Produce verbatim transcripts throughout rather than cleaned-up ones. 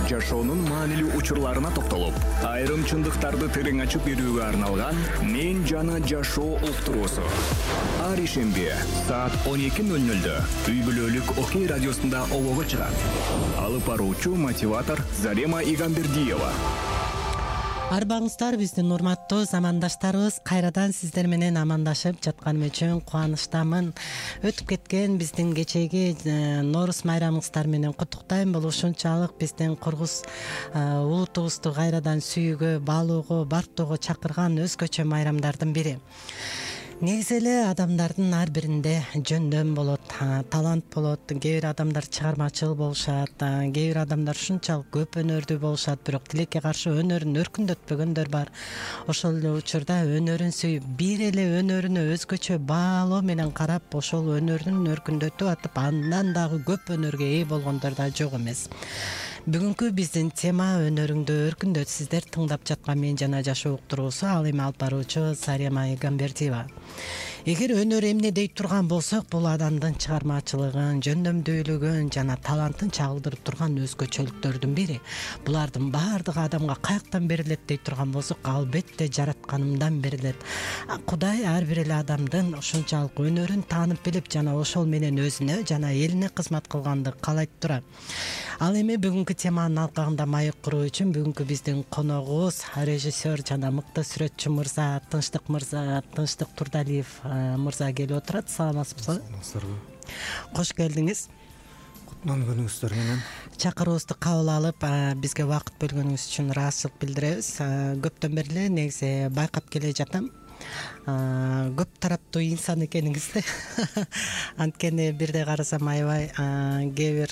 жашоонун маанилүү учурларына токтолуп, айрым чындыктарды терең ачып берүүгө арналган «Мен жана жашоо» уктуруусу. Ар ишемби саат он эки ноль нольдө үй бүлөлүк Окей радиосунда обого чыгат. Алып баруучу мотиватор Зарема Игамбердиева. Арбаңыздар, биздин урматтуу замандаштарыбыз, кайрадан сиздер менен амандашып жатканым үчүн кубанычтамын. Өтүп кеткен биздин кечеги Нооруз майрамыңыздар менен куттуктайм. Бул ушунчалык биздин кыргыз улутубузду кайрадан сүйүүгө, баалоого, бартоого чакырган өзгөчө майрамдардын бири. Негизи эле адамдардын ар биринде жөндөм болот, талант болот. Кээ бир адамдар чыгармачыл болушат, кээ бир адамдар ушунчалык көп өнөрдүү болушат, бирок тилекке каршы өнөрүн өркүндөтпөгөндөр бар. Ошол эле учурда өнөрүн сүйүп, бир эле өнөрүнө өзгөчө баалоо менен карап, ошол өнөрүн өркүндөтүп атып, андан дагы көп өнөргө ээ болгондор да жок эмес. Бүгүнкү биздин тема өнөрүңдү өркүндөт. Сиздер тыңдап жаткан «Мен жана жашоо» уктуруусу, ал эми алып баруучу Зарема Игамбердиева. Эгер өнөр эмне дей турган болсок, бул адамдын чыгармачылыгын, жөндөмдүүлүгүн жана талантын чагылдырып турган өзгөчөлүктөрдүн бири. Булардын баардыгы адамга каяктан берилет дей турган болсок, албетте жаратканымдан берилет. Кудай ар бир эле адамдын ушунчалык өнөрүн таанып билип, жана ошол менен өзүнө жана элине кызмат кылганды каалайт турат. Ал эми бүгүнкү теманын алкагында маек куруу үчүн бүгүнкү биздин коногубуз режиссер жана мыкты сүрөтчү мырза Тынчтык мырза, Тынчтык Турдалиев мырза келип отурат. Саламатсызбы? Саламатсыздарбы. Кош келдиңиз. Куттуган күнүңүздөр менен. Чакыруубузду кабыл алып, бизге убакыт бөлгөнүңүз үчүн ыраазычылык билдиребиз. Көптөн бери эле негизи байкап келе жатам. Көп тараптуу инсан экениңизди. Анткени бирде карасам аябай кээ бир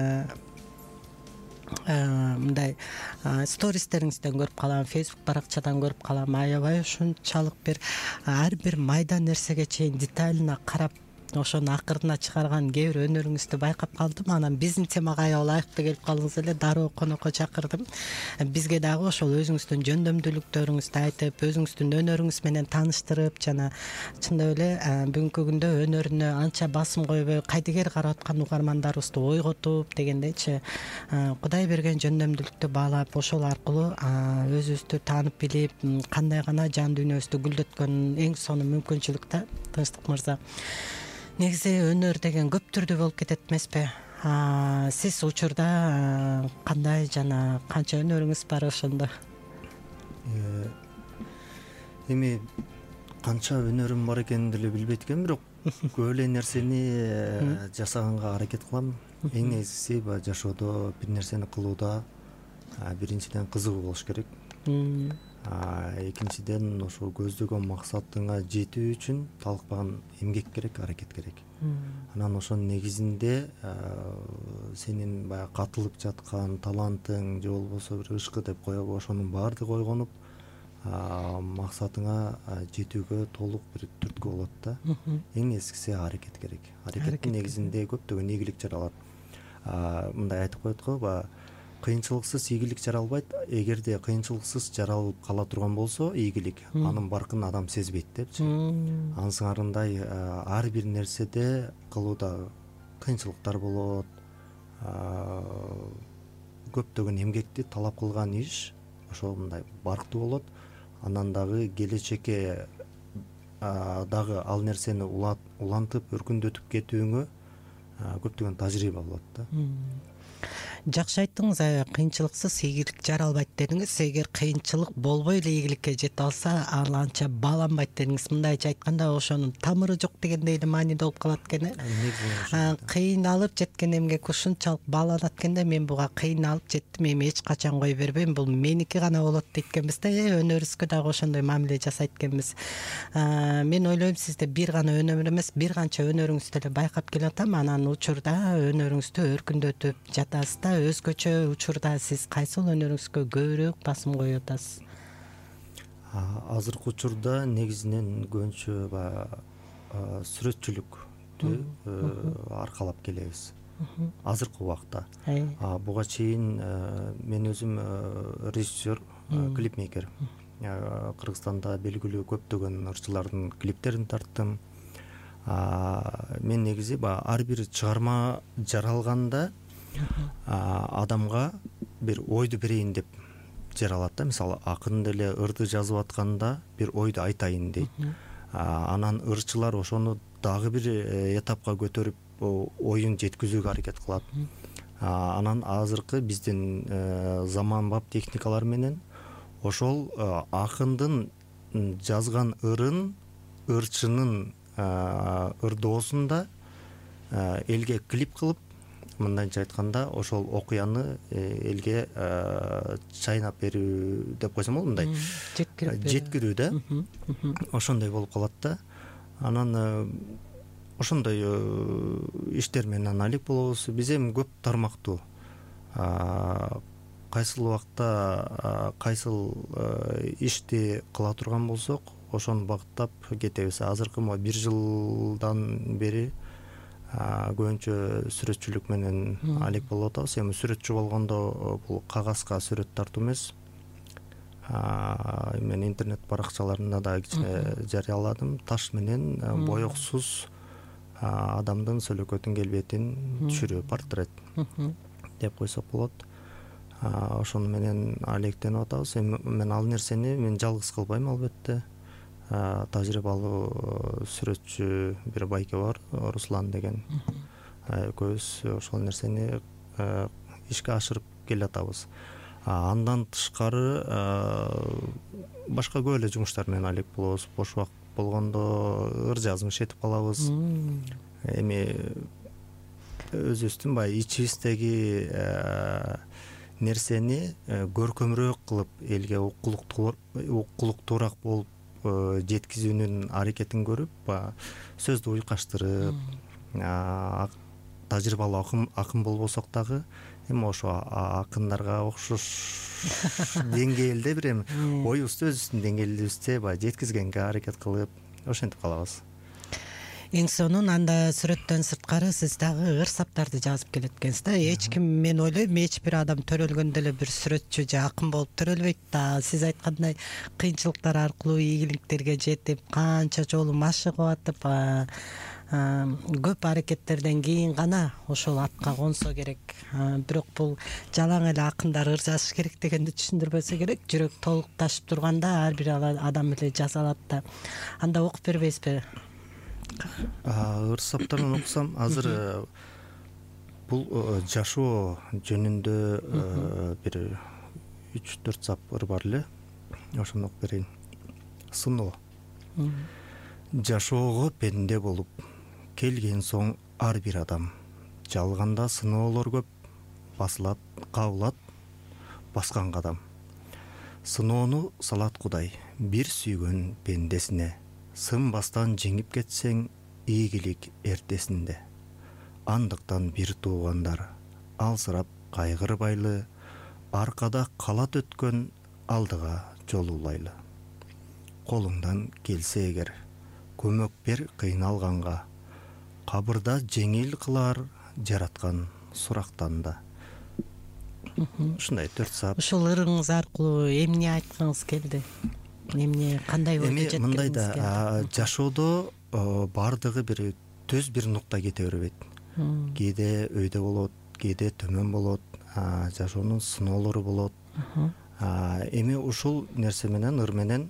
мындай стористериңизден көрүп калам, Facebook баракчадан көрүп калам. Аябай ушунчалык бир ар бир майда нерсеге чейин деталына карап, ошону акырына чыгарган кээ бир өнөрүңүздү байкап калдым. Анан биздин темага аябай ылайыктуу келип калдыңыз эле, дароо конокко чакырдым. Бизге дагы ошол өзүңүздүн жөндөмдүүлүктөрүңүздү айтып, өзүңүздүн өнөрүңүз менен тааныштырып, жана чындап эле бүгүнкү күндө өнөрүнө анча басым койбой кайдыгер карап аткан угармандарыбызды ойготуп дегендейчи, Кудай берген жөндөмдүүлүктү баалап, ошол аркылуу өзүбүздү таанып билип, кандай гана жан дүйнөбүздү гүлдөткөн эң сонун мүмкүнчүлүк да. Тынчтык мырза, негизи өнөр деген көп түрдүү болуп кетет эмеспи? Сиз учурда кандай жана канча өнөрүңүз бар ошондо? Эми канча өнөрүм бар экенин деле билбейт экенмин, бирок көп эле нерсени жасаганга аракет кылам. Эң негизгиси жашоодо бир нерсени кылууда биринчиден кызыгуу болуш керек. Экинчиден ошо көздөгөн максатыңа жетүү үчүн талыкпаган эмгек керек, аракет керек. Анан ошонун негизинде сенин баягы катылып жаткан талантың же болбосо бир ышкы деп коебу, ошонун баардыгы ойгонуп максатыңа жетүүгө толук бир түрткү болот да. Эң негизгиси аракет керек. Аракеттин негизинде көптөгөн ийгилик жаралат. Мындай айтып коет го, кыйынчылыксыз ийгилик жаралбайт. Эгерде кыйынчылыксыз жаралып кала турган болсо ийгилик, анын баркын адам сезбейт депчи. Анын сыңарындай ар бир нерседе кылууда кыйынчылыктар болот. Көптөгөн эмгекти талап кылган иш ошол мындай барктуу болот. Анан дагы келечекке дагы ал нерсени улантып, өркүндөтүп кетүүңө көптөгөн тажрыйба болот да. Жакшы айттыңыз, кыйынчылыксыз ийгилик жаралбайт дедиңиз. Эгер кыйынчылык болбой эле ийгиликке жете алса, ал анча бааланбайт дедиңиз. Мындайча айтканда, ошонун тамыры жок дегендей эле мааниде болуп калат экен. Кыйналып жеткен эмгек ушунчалык бааланат экенде, мен буга кыйналып жеттим, эми эч качан кое бербейм, бул меники гана болот дейт экенбиз да. Өнөрүбүзгө дагы ошондой мамиле жасайт экенбиз. Мен ойлойм, сизде бир гана өнөр эмес, бир канча өнөрүңүздү эле байкап келатам. Анан учурда өнөрүңүздү өркүндөтүп жатасыз да. Өзгөчө учурда сиз кайсыл өнөрүңүзгө көбүрөөк басым коюп атасыз? Азыркы учурда негизинен көбүнчө сүрөтчүлүктү аркалап келебиз. Азыркы убакта. Буга чейин мен өзүм режиссер, клипмейкер. Кыргызстанда белгилүү көптөгөн ырчылардын клиптерин тарттым. Мен негизи ар бир чыгарма жаралганда адамга бир ойду берейин деп жаралат да. Мисалы акын деле ырды жазып атканда бир ойду айтайын дейт. Анан ырчылар ошону дагы бир этапка көтөрүп оюн жеткизүүгө аракет кылат. Анан азыркы биздин заманбап техникалар менен ошол акындын жазган ырын ырчынын ырдоосунда элге клип кылып, мындайча айтканда ошол окуяны элге чайнап берүү деп койсом болот, мындай жеткирүү да, ошондой болуп калат да. Анан ошондой иштер менен алек болобуз. Биз эми көп тармактуу кайсыл убакта кайсыл ишти кыла турган болсок ошону багыттап кетебиз. Азыркы могу бир жылдан бери көбүнчө сүрөтчүлүк менен алек болуп атабыз. Эми сүрөтчү болгондо бул кагазга сүрөт тартуу эмес. Мен интернет баракчаларында да кичине жарыяладым. Таш менен боёксуз адамдын сөөлөкөтүн келбетин түшүрүү, портрет деп койсок болот. Ошону менен алектенип атабыз. Эми мен ал нерсени мен жалгыз кылбайм, албетте. Тажрыйбалуу сүрөтчү бир байке бар, Руслан деген. Экөөбүз ошол нерсени ишке ашырып келатабыз. Андан тышкары башка көп эле жумуштар менен алек болобуз. Бош убакыт болгондо ыр жазмыш этип калабыз. Эми өзүбүздүн баягы ичибиздеги нерсени көркөмүрөөк кылып, элге уккулуктуураак болуп жеткизүүнүн аракетин көрүп, сөздү уйкаштырып, тажрыйбалуу акын болбосок дагы эми ошо акындарга окшош деңгээлде бир эми оюбузду өзүбүздүн деңгээлибизде баягы жеткизгенге аракет кылып ошентип калабыз. Эң сонун анда сүрөттөн сырткары сиз дагы ыр саптарды жазып келет экенсиз да. Эч ким, мен ойлойм, эч бир адам төрөлгөндө эле бир сүрөтчү же акын болуп төрөлбөйт да. Сиз айткандай кыйынчылыктар аркылуу ийгиликтерге жетип, канча жолу машыгып атып, көп аракеттерден кийин гана ошол атка консо керек. Бирок бул жалаң эле акындар ыр жазыш керек дегенди түшүндүрбөсө керек. Жүрөк толук ташып турганда ар бир адам эле жаза алат да. Анда окуп бербейсизби? Ыр саптарын окусам, азыр бул жашоо жөнүндө бир үч төрт сап ыр бар эле. Ошону окуп берейин. Сыноо. Жашоого пенде болуп келген соң ар бир адам жалганда сыноолор көп, басылат, кабылат баскан кадам. Сыноону салат Кудай бир сүйгөн пендесине. Сынбастан жеңип кетсең ийгилик эртесинде. Андыктан бир туугандар алсырап кайгырбайлы, аркада калат өткөн алдыга жолуулайлы. Колуңдан келсе эгер көмөк бер кыйналганга, кабырда жеңил кылар жараткан сурактанда. Ушундай төрт сап. Ушул ырыңыз аркылуу эмне айткыңыз келди? Эмне, кандай ойго жеткиңиз келди? Эми мындай да, жашоодо бардыгы бир төз бир нукта кете бербейт. Кээде өйдө болот, кээде төмөн болот, жашоонун сыноолору болот. Эми ушул нерсе менен, ыр менен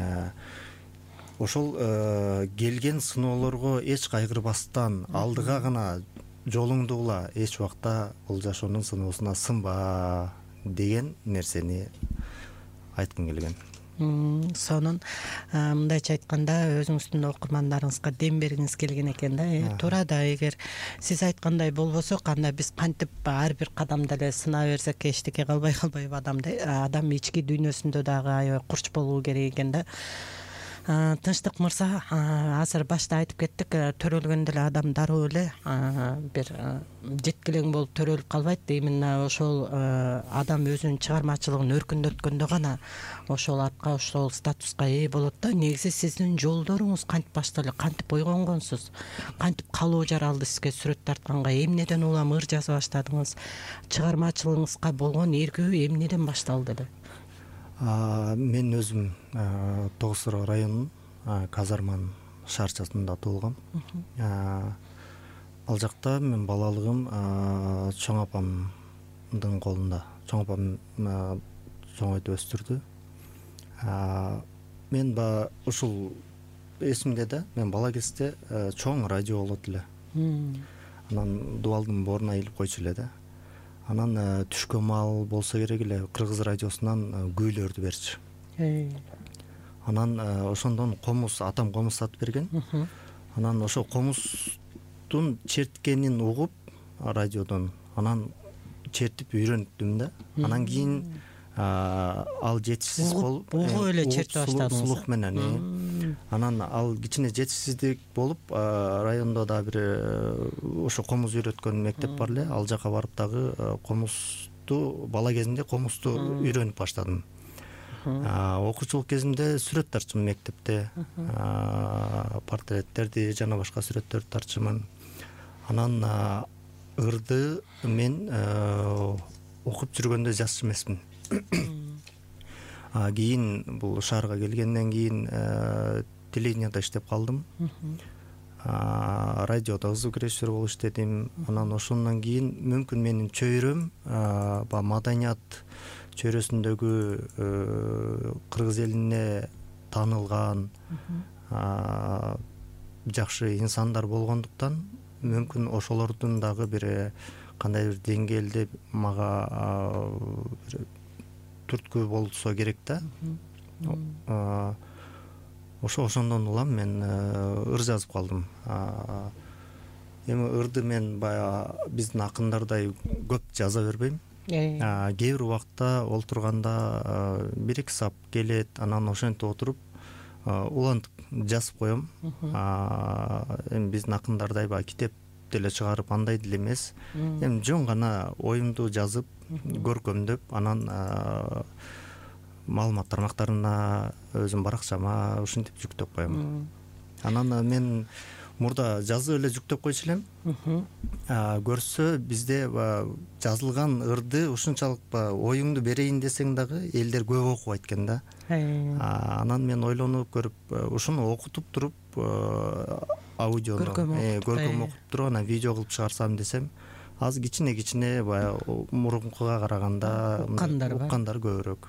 ошол келген сыноолорго эч кайгырбастан алдыга гана жолуңду ула, эч убакта бул жашоонун сыноосуна сынба деген нерсени айткым келген. Сонун, мындайча айтканда өзүңүздүн окурмандарыңызга дем бергиңиз келген экен да. Туура да, эгер сиз айткандай болбосок, анда биз кантип ар бир кадамда эле сына берсек эчтеке калбай калбайбы адамда. Адам ички дүйнөсүндө дагы аябай курч болуу керек экен да. Тынчтык мырза, азыр башта айтып кеттик, төрөлгөндө эле адам дароо эле бир жеткилең болуп төрөлүп калбайт. Именно ошол адам өзүнүн чыгармачылыгын өркүндөткөндө гана ошол атка, ошол статуска ээ болот да. Негизи сиздин жолдоруңуз кантип башталды, кантип ойгонгонсуз, кантип калоо жаралды сизге сүрөт тартканга, эмнеден улам ыр жаза баштадыңыз, чыгармачылыгыңызга болгон эргүү эмнеден башталды эле? Мен өзүм Тогуз Сыроо районунун Казарман шаарчасында туулгам. Ал жакта мен балалыгым чоң апамдын колунда, чоң апам чоңойтуп өстүрдү. Мен ба ушул эсимде да, мен бала кезде чоң радио болот эле. Анан дубалдын боруна илип койчу эле да. Анан түшкө маал болсо керек эле Кыргыз радиосунан күүлөрдү берчү. Анан ошондон комуз, атам комуз сатып берген. Анан ошо комуздун черткенин угуп радиодон, анан чертип үйрөндүм да. Анан кийин ал жетишсиз болуп, угуп эле чертип баштадыңыз. Слух менен. Анан ал кичине жетишсиздик болуп, райондо да бир ошо комуз үйрөткөн мектеп бар эле. Ал жака барып дагы комузду, бала кезимде комузду үйрөнүп баштадым. Окуучулук кезимде сүрөт тартчымын мектепте. Портреттерди жана башка сүрөттөрдү тартчымын. Анан ырды мен окуп жүргөндө жазчу эмесмин. Кийин бул шаарга келгенден кийин телевиденияда иштеп калдым. Радиодо звукорежиссер болуп иштедим. Анан ошондон кийин мүмкүн менин чөйрөм ба маданият чөйрөсүндөгү кыргыз элине таанылган жакшы инсандар болгондуктан мүмкүн ошолордун дагы бир кандайдыр деңгээлде мага түрткү болсо керек да. Ошо ошондон улам мен ыр жазып калдым. Эми ырды мен баягы биздин акындардай көп жаза бербейм. Кээ бир убакта олтурганда бир эки сап келет, анан ошентип отуруп улантып жазып коем. Эми биздин акындардай баягы китеп деле чыгарып андай деле эмес. Эми жөн гана оюмду жазып, көркөмдөп, анан маалымат тармактарына, өзүм баракчама ушинтип жүктөп коем. Анан мен мурда жазып эле жүктөп койчу элем. Көрсө бизде жазылган ырды ушунчалык оюңду берейин десең дагы элдер көп окубайт экен да. Анан мен ойлонуп көрүп, ушуну окутуп туруп, аудиону көркөм окуп туруп, анан видео кылып чыгарсам десем, аз кичине кичине баягы мурункуга караганда уккандар көбүрөөк.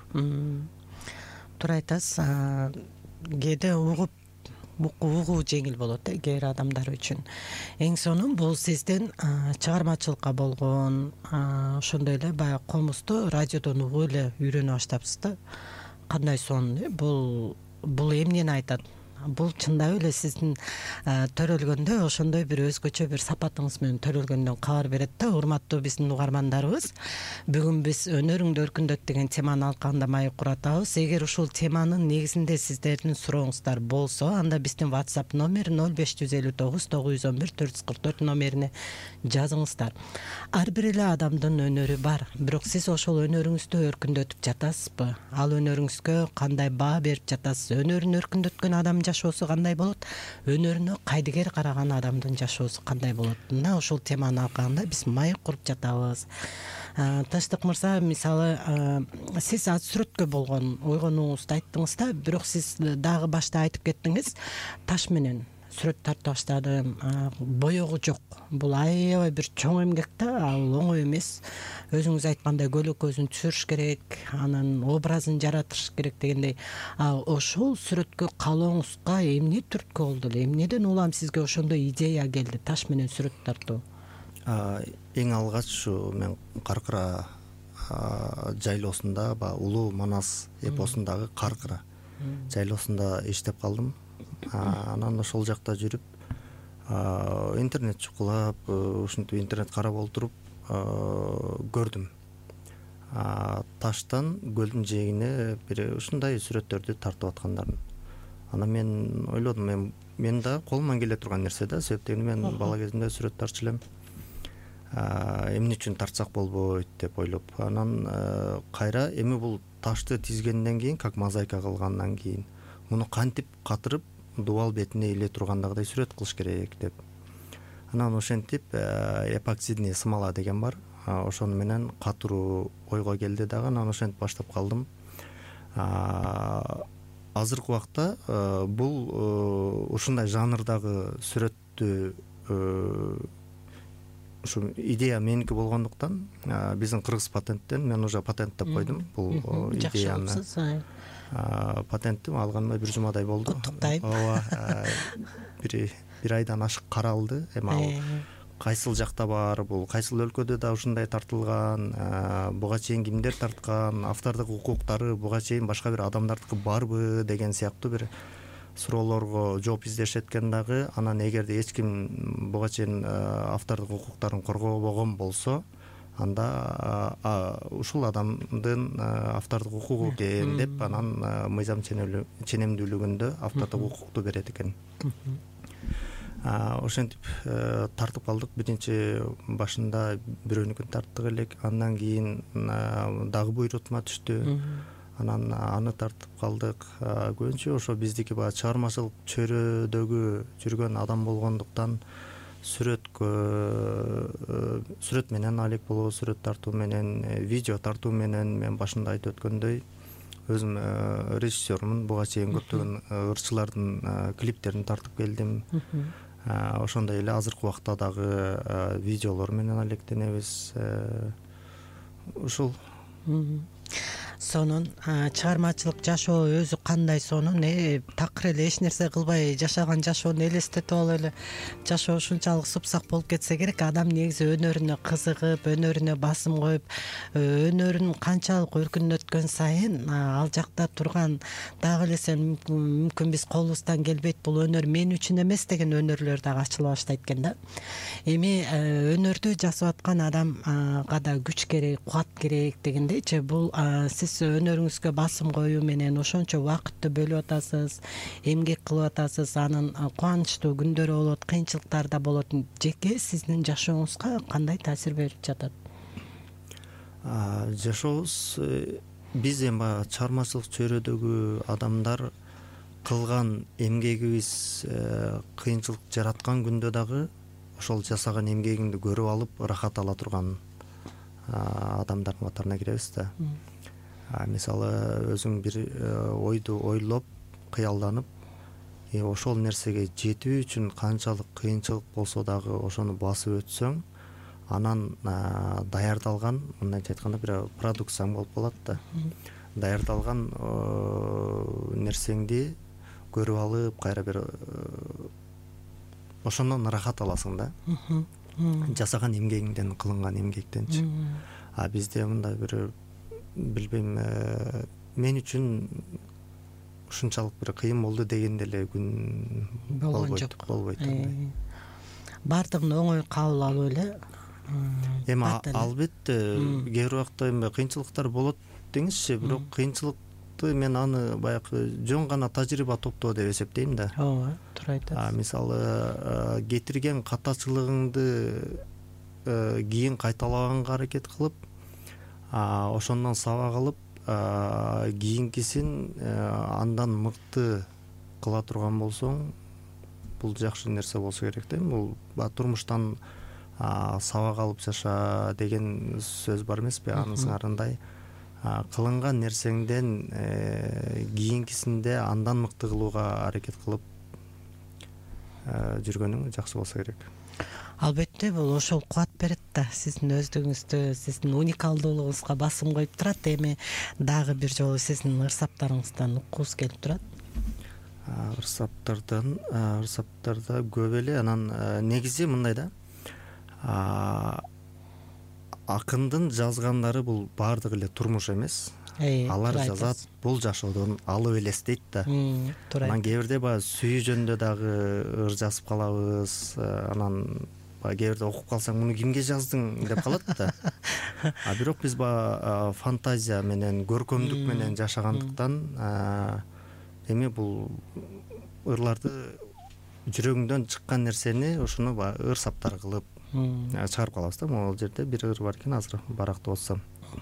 Туура айтасыз. Кээде угуп угуу жеңил болот э, кээ бир адамдар үчүн. Эң сонун бул сиздин чыгармачылыкка болгон ошондой эле баягы комузду радиодон угуп эле үйрөнүп баштапсыз да. Кандай сонун. Бул бул эмнени айтат? Бул чындап эле сиздин төрөлгөндө ошондой бир өзгөчө бир сапатыңыз менен төрөлгөндөн кабар берет да. Урматтуу биздин угармандарыбыз, бүгүн биз өнөрүңдү өркүндөт деген теманы алкагында маек куратабыз. Эгер ушул теманын негизинде сиздердин сурооңуздар болсо, анда биздин WhatsApp номер ноль беш жүз элүү тогуз тогуз жүз он бир төрт жүз кырк төрт номерине жазыңыздар. Ар бир эле адамдын өнөрү бар, бирок сиз ошол өнөрүңүздү өркүндөтүп жатасызбы? Ал өнөрүңүзгө кандай баа берип жатасыз? Өнөрүн өркүндөткөн адам жашоосу кандай болот? Өнөрүнө кайдыгер караган адамдын жашоосу кандай болот? Мына ушул теманы алкагында биз маек куруп жатабыз. Тынчтык мырза, мисалы, сиз аз сүрөткө болгон ойгонууңузду айттыңыз да, бирок сиз дагы башта айтып кеттиңиз, таш менен сүрөт тартып баштадым, боёгу жок. Бул аябай бир чоң эмгек да, ал оңой эмес. Өзүңүз айткандай көлөк көзүн түшүрүш керек, анан образын жаратыш керек дегендей. Ошол сүрөткө калооңузга эмне түрткү болду эле? Эмнеден улам сизге ошондой идея келди, таш менен сүрөт тартуу? Эң алгач ушу мен Каркыра жайлоосунда, Улуу Манас эпосундагы Каркыра жайлоосунда иштеп калдым. Анан ошол жакта жүрүп, интернет чукулап, ушинтип интернет карап отуруп көрдүм. Таштан көлдүн жээгине бир ушундай сүрөттөрдү тартып аткандарын. Анан мен ойлодум, мен мен да колуман келе турган нерсе да, себеп дегенде мен бала кезимде сүрөт тартчу элем. Эмне үчүн тартсак болбойт деп ойлоп, анан кайра эми бул ташты тизгенден кийин, как мозаика кылгандан кийин, муну кантип катырып дубал бетине иле тургандагыдай сүрөт кылыш керек деп. Анан ошентип эпоксидный смола деген бар. Ошону менен катыруу ойго келди дагы, анан ошентип баштап калдым. Азыркы убакта бул ушундай жанрдагы сүрөттү ушу идея меники болгондуктан биздин кыргыз патенттен мен уже патенттеп койдум бул идеяны. Жакшы болсо. Патентти алганыма бир жумадай болду. Куттуктайм. Ооба. Бир бир айдан ашык каралды. Эми ал кайсыл жакта бар, бул кайсыл өлкөдө да ушундай тартылган, буга чейин кимдер тарткан, автордук укуктары буга чейин башка бир адамдардыкы барбы деген сыяктуу бир суроолорго жооп издешет экен дагы. Анан эгерде эч ким буга чейин автордук укуктарын коргобогон болсо, анда ушул адамдын автордук укугу экен деп анан мыйзам ченемдүүлүгүндө автордук укукту берет экен. Ошентип тартып калдык. Биринчи башында бирөөнүкүн тарттык элек, андан кийин дагы буйрутма түштү. Анан аны тартып калдык. Көбүнчө ошо биздики баягы чыгармачылык чөйрөдөгү жүргөн адам болгондуктан сүрөткө сүрөт менен алек болобу, сүрөт тартуу менен, видео тартуу менен мен башында айтып өткөндөй өзүм режиссермун. Буга чейин көптөгөн ырчылардын клиптерин тартып келдим. Ошондой эле азыркы убакта дагы видеолор менен алектенебиз. Ушул. Сонун чыгармачылык жашоо өзү кандай сонун, э такыр эле эч нерсе кылбай жашаган жашоону элестетип алып эле жашоо ушунчалык супсак болуп кетсе керек. Адам негизи өнөрүнө кызыгып, өнөрүнө басым коюп, өнөрүн канчалык өркүндөткөн сайын ал жакта турган дагы эле сен мүмкүн биз колубуздан келбейт, бул өнөр мен үчүн эмес деген өнөрлөр дагы ачыла баштайт экен да. Эми өнөрдү жасап аткан адамга да күч керек, кубат керек дегендейчи. Бул сиз өнөрүңүзгө басым коюу менен ошончо убакытты бөлүп атасыз, эмгек кылып атасыз, анын кубанычтуу күндөрү болот, кыйынчылыктар да болот. Жеке сиздин жашооңузга кандай таасир берип жатат? Жашообуз биз эми чыгармачылык чөйрөдөгү адамдар кылган эмгегибиз кыйынчылык жараткан күндө дагы ошол жасаган эмгегиңди көрүп алып ырахат ала турган адамдардын катарына киребиз да. Мисалы өзүң бир ойду ойлоп, кыялданып, ошол нерсеге жетүү үчүн канчалык кыйынчылык болсо дагы ошону басып өтсөң, анан даярдалган, мындайча айтканда бир продукцияң болуп калат да. Даярдалган нерсеңди көрүп алып, кайра бир ошондон ырахат аласың да. Жасаган эмгегиңден, кылынган эмгектенчи. А бизде мындай бир билбейм, мен үчүн ушунчалык бир кыйын болду дегенде эле күн болбойт, болбойт. Бардыгын оңой кабыл алуу эле. Эми албетте кээ бир убакта эми кыйынчылыктар болот деңизчи, бирок кыйынчылыкты мен аны баягы жөн гана тажрыйба топтоо деп эсептейм да. Ооба, туура айтасыз. Мисалы кетирген катачылыгыңды кийин кайталаганга аракет кылып, ошондон сабак алып, кийинкисин андан мыкты кыла турган болсоң, бул жакшы нерсе болсо керек да. Бул турмуштан сабак алып жаша деген сөз бар эмеспи? Анын сыңарындай кылынган нерсеңден кийинкисинде андан мыкты кылууга аракет кылып жүргөнүң жакшы болсо керек. Албетте бул ошол кубат берет да, сиздин өздүгүңүздү, сиздин уникалдуулугуңузга басым коюп турат. Эми дагы бир жолу сиздин ырсаптарыңыздан уккубуз келип турат. Ырсаптардан, ырсаптарда көп эле. Анан негизи мындай да, акындын жазгандары бул баардыгы эле турмуш эмес. Алар жазат, бул жашоодон алып элестейт да. Анан кээ бирде баягы сүйүү жөнүндө дагы ыр жазып калабыз. Анан кээ бирде окуп калсаң, муну кимге жаздың деп калат да. А бирок биз баягы фантазия менен, көркөмдүк менен жашагандыктан эми бул ырларды жүрөгүңдөн чыккан нерсени ошону баягы ыр саптар кылып чыгарып калабыз да. Могул жерде бир ыр бар экен, азыр баракта болсом.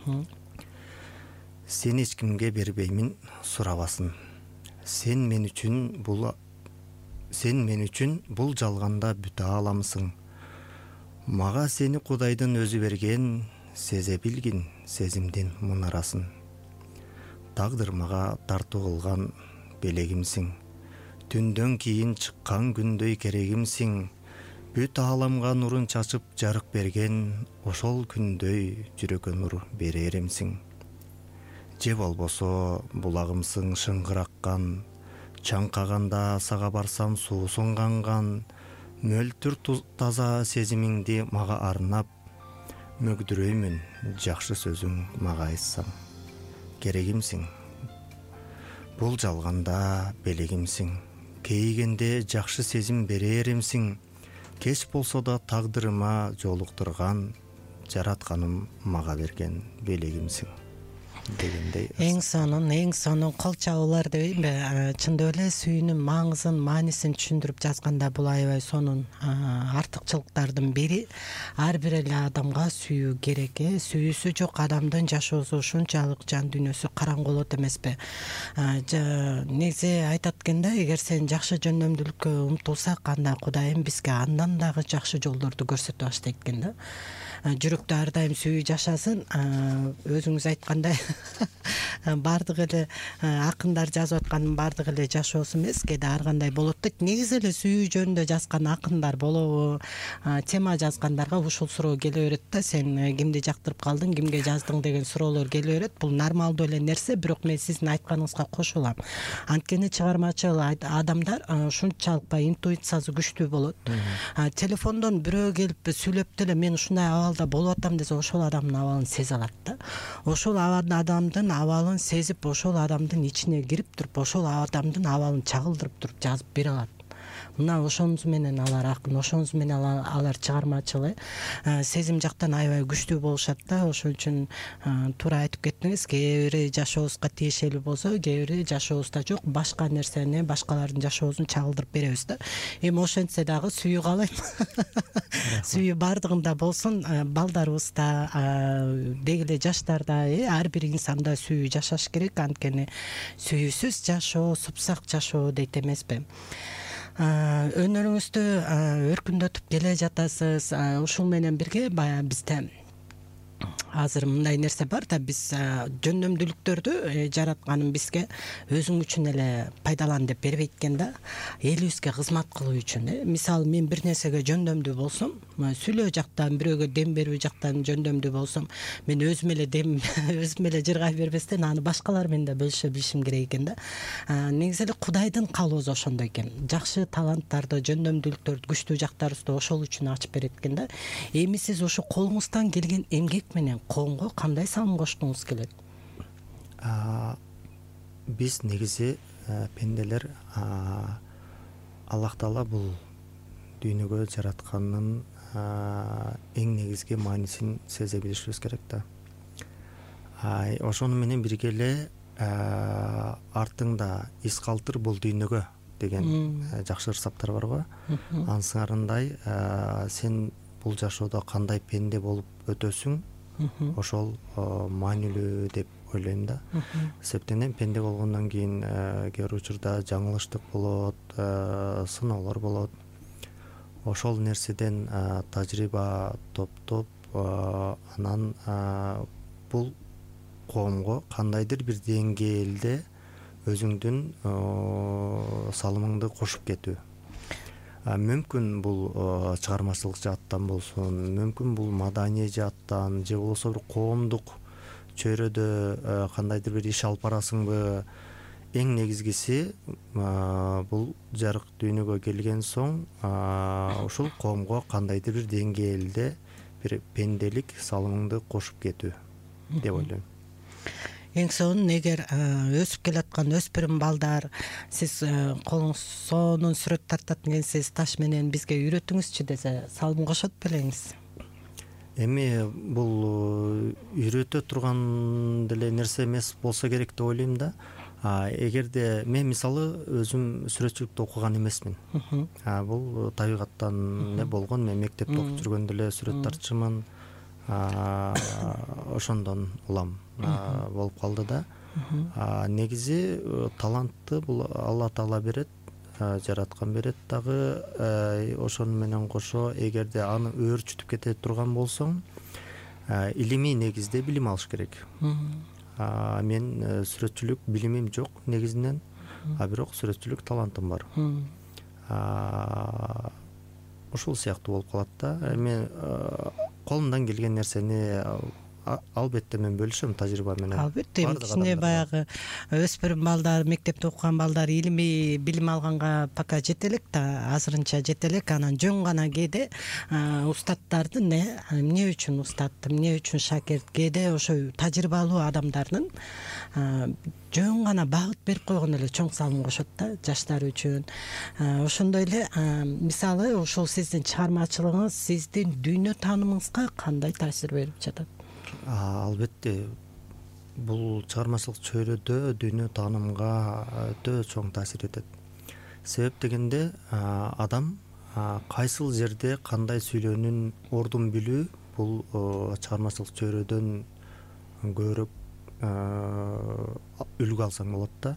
Сен эч кимге бербеймин сурабасын. Сен мен үчүн бул сен мен үчүн бул жалганда бүтө аламсың. Мага сени Кудайдын өзү берген, сезе билгин сезимдин мунарасын. Тагдыр мага тартуу кылган белегимсиң. Түндөн кийин чыккан күндөй керегимсиң. бүт ааламга нурун чачып жарык берген ошол күндөй жүрөккө нур берер эмсиң. Же болбосо булагымсың шыңгыраккан, чаңкаганда сага барсам суусуң канган, мөлтүр таза сезимиңди мага арнап, мөгдүрөймүн жакшы сөзүң мага айтсаң. Керегимсиң, бул жалганда белегимсиң, кейигенде жакшы сезим берер эмсиң. Кеч болсо да тагдырыма жолуктурган, жаратканым мага берген белегимсиң дегендей. Эң сонун, эң сонун кол чабуулар дебейинби? Чындап эле сүйүүнүн маңызын, маанисин түшүндүрүп жазганда бул аябай сонун артыкчылыктардын бири. Ар бир эле адамга сүйүү керек. Сүйүүсү жок адамдын жашоосу ушунчалык жан дүйнөсү караңгы болот эмеспи? Негизи айтат экен да, эгер сен жакшы жөндөмдүүлүккө умтулсак, анда Кудайым бизге андан дагы жакшы жолдорду көрсөтө баштайт экен да. Жүрөктө ар дайым сүйүү жашасын. Өзүңүз айткандай бардык эле акындар жазып аткандын бардык эле жашоосу эмес, кээде ар кандай болот дейт. Негизи эле сүйүү жөнүндө жазган акындар болобу, тема жазгандарга ушул суроо келе берет да, сен кимди жактырып калдың, кимге жаздың деген суроолор келе берет. Бул нормалдуу эле нерсе, бирок мен сиздин айтканыңызга кошулам. Анткени чыгармачыл адамдар ушунчалык баягы интуициясы күчтүү болот. Телефондон бирөө келип сүйлөп деле мен ушундай абалда болуп атам десе, ошол адамдын абалын сезе алат да. Ошол адамдын абалын сезип, ошол адамдын ичине кирип туруп, ошол адамдын абалын чагылдырып туруп жазып бере алат. Мына ошонуз менен алар акын, ошонуз менен алар чыгармачыл, сезим жактан аябай күчтүү болушат да. Ошон үчүн туура айтып кеттиңиз, кээ бири жашообузга тиешелүү болсо, кээ бири жашообузда жок, башка нерсени, башкалардын жашоосун чагылдырып беребиз да. Эми ошентсе дагы сүйүү калайм. Сүйүү бардыгында болсун, балдарыбызда, деги эле жаштарда, ар бир инсанда сүйүү жашаш керек. Анткени сүйүүсүз жашоо супсак жашоо дейт эмеспи? Өнөрүңүздү өркүндөтүп келе жатасыз. Ушул менен бирге баягы бизде азыр мындай нерсе бар да, биз жөндөмдүүлүктөрдү жаратканын бизге өзүң үчүн эле пайдалан деп бербейт экен да, элибизге кызмат кылуу үчүн. Мисалы, мен бир нерсеге жөндөмдүү болсом, сүйлөө жактан, бирөөгө дем берүү жактан жөндөмдүү болсом, мен өзүм эле дем өзүм эле жыргай бербестен аны башкалар менен да бөлүшө билишим керек экен да. Негизи эле Кудайдын каалоосу ошондой экен. Жакшы таланттарды, жөндөмдүүлүктөрдү, күчтүү жактарыбызды ошол үчүн ачып берет экен да. Эми сиз ошо колуңуздан келген эмгек менен коомго кандай салым кошкуңуз келет? Биз негизи пенделер Аллах Таала бул дүйнөгө жаратканын эң негизги маанисин сезе билишибиз керек да. Ошону менен бирге эле артыңда из калтыр бул дүйнөгө деген жакшы ырсаптар барбы? Ансыңарындай сен бул жашоодо кандай пенде болуп өтөсүң, ошол маанилүү деп ойлойм да. Себептен пенде болгондон кийин кээ бир учурда жаңылыштык болот, сыноолор болот. Ошол нерседен тажрыйба топтоп, анан бул коомго кандайдыр бир деңгээлде өзүңдүн салымыңды кошуп кетүү. Мүмкүн бул чыгармачылык жааттан болсун, мүмкүн бул маданий жааттан, же болбосо бир коомдук чөйрөдө кандайдыр бир иш алып барасыңбы. Эң негизгиси бул жарык дүйнөгө келген соң ушул коомго кандайдыр бир деңгээлде бир пенделик салымыңды кошуп кетүү деп ойлойм. Эң сонун, эгер өсүп келаткан өспүрүм балдар, сиз колуңуз сонун сүрөт тартат экенсиз, таш менен бизге үйрөтүңүзчү десе, салым кошот белеңиз? Эми бул үйрөтө турган деле нерсе эмес болсо керек деп ойлойм да. Эгерде мен мисалы өзүм сүрөтчүлүктү окуган эмесмин. Бул табигаттан не болгон, мен мектепте окуп жүргөндө эле сүрөт тартчумун. Ошондон улам болуп калды да. Негизи талантты бул Алла Таала берет, жараткан берет дагы. Ошону менен кошо, эгерде аны өөрчүтүп кете турган болсоң, илимий негизде билим алыш керек. Мен сүрөтчүлүк билимим жок негизинен, а бирок сүрөтчүлүк талантым бар. ушул сыяктуу болуп калат да. Мен колумдан келген нерсени албетте мен бөлүшөм тажрыйба менен. Албетте, кичине баягы өспүрүм балдар, мектепте окуган балдар илимий билим алганга пока жете элек да, азырынча жете элек. Анан жөн гана кээде устаттардын эмне үчүн устат, эмне үчүн шакирт, кээде ошо тажрыйбалуу адамдардын жөн гана багыт берип койгон эле чоң салым кошот да жаштар үчүн. Ошондой эле мисалы ошол сиздин чыгармачылыгыңыз сиздин дүйнө таанымыңызга кандай таасир берип жатат? Албетте, бул чыгармачылык чөйрөдө дүйнө таанымга өтө чоң таасир этет. Себеп дегенде адам кайсыл жерде кандай сүйлөөнүн ордун билүү бул чыгармачылык чөйрөдөн көбүрөөк үлгү алсаң болот да.